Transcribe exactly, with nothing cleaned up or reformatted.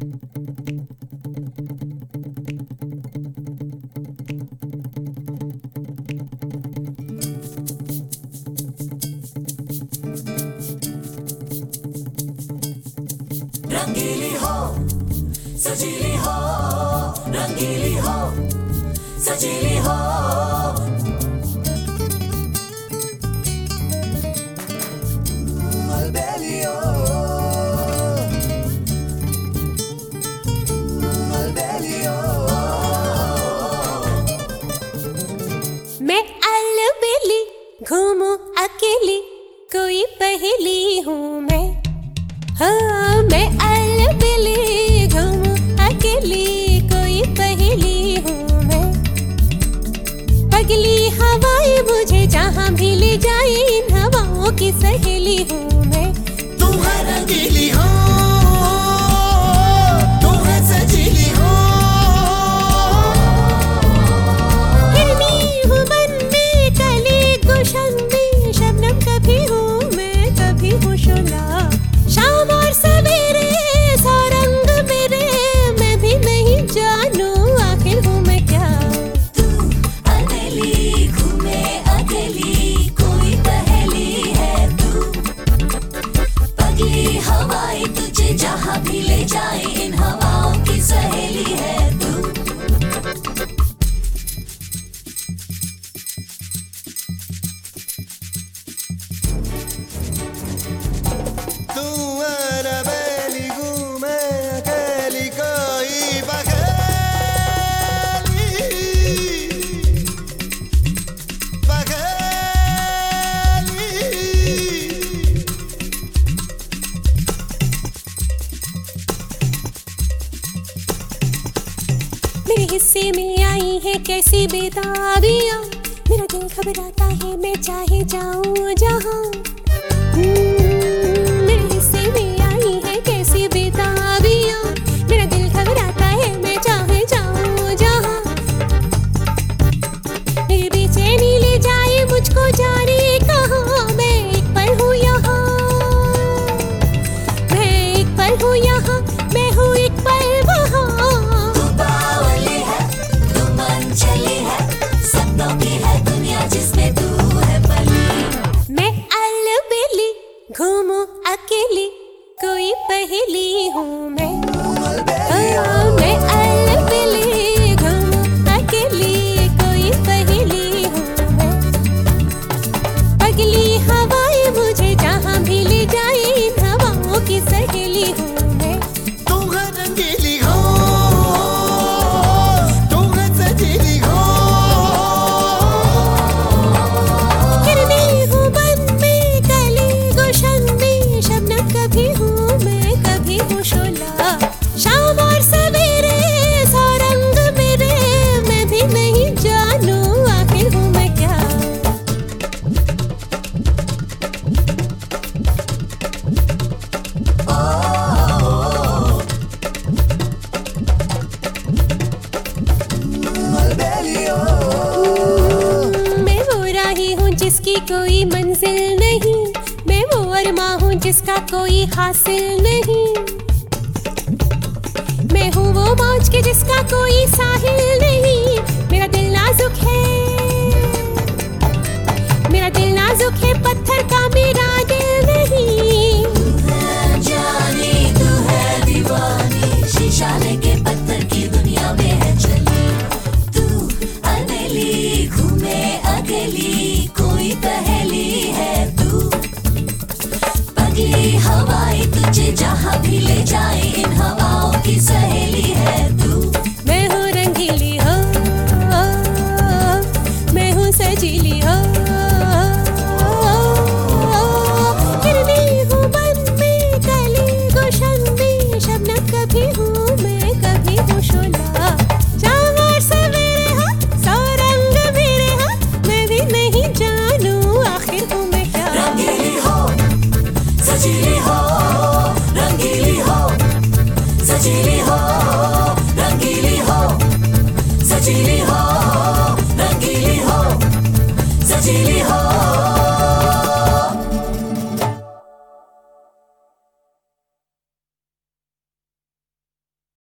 रंगीली हो सजीली हो, रंगीली हो सजीली हो, अलबेलियो अलबेलियो। मैं अलबेली घूमूं अकेली, कोई पहेली हूँ मैं। हाँ मैं अलबेली घूमूं अकेली, कोई पहेली हूँ मैं। पगली हवाएं मुझे जहाँ भी ले जाए, इन हवाओं की सहेली हूँ मैं। तू है रंगीली हो, तू है सजीली हो, हिरनी हूँ मन में, कली गुलशन में, शबनम कभी हूँ मैं, कभी हूँ शोला। शाम और सवेरे सौ रंग मेरे, मैं भी नहीं जानू आखिर हूँ मैं क्या। तू अकेली घूमे अकेली, कोई पहेली है तू। पगली हवाएं तुझे जहाँ भी ले जाए, इन हवाओं की सहेली है तू। तू अलबेली घूमे अकेली, कोई पहेली पहेली। मेरे हिस्से में आई है कैसी बेताबियां, मेरा दिल घबराता है मैं चाहे जाऊं जहां। मेरे हिस्से में आई है कैसी बेताबियां, मेरा दिल घबराता है मैं चाहे जाऊं जहां। मेरी बेचैनी ले जाए मुझको जाने कहां, मैं एक पल हूँ यहाँ, मैं एक पल हूँ यहाँ, मैं हूँ एक पल वहाँ। तू बावली है, तू मनचली है, सपनों की है दुनिया जिसमें तू है पली। मैं अलबेली घूमूं अकेली, कोई पहेली हूँ मैं। हाँ, मैं अलबेली घूमूं अकेली, कोई पहेली हूँ मैं। पगली हवाएं मुझे जहाँ भी ले जाए, इन हवाओं की सहेली हूँ मैं। तू है रंगीली हो, तू है सजीली हो, हिरनी हूँ मन में, कली गुलशन में, शबनम कभी हूँ मैं, कभी हूँ शोला। शाम और सवेरे सौ रंग मेरे, मैं भी नहीं जानू आखिर हूँ मैं क्या। अलबेलियो। मैं वो राही हूँ जिसकी कोई मंजिल नहीं, मैं वो अरमा हूँ जिसका कोई हासिल नहीं। मैं हूँ वो मौज के जिसका कोई साहिल नहीं। मेरा दिल नाजुक है, मेरा दिल नाजुक है पत्थर का मेरा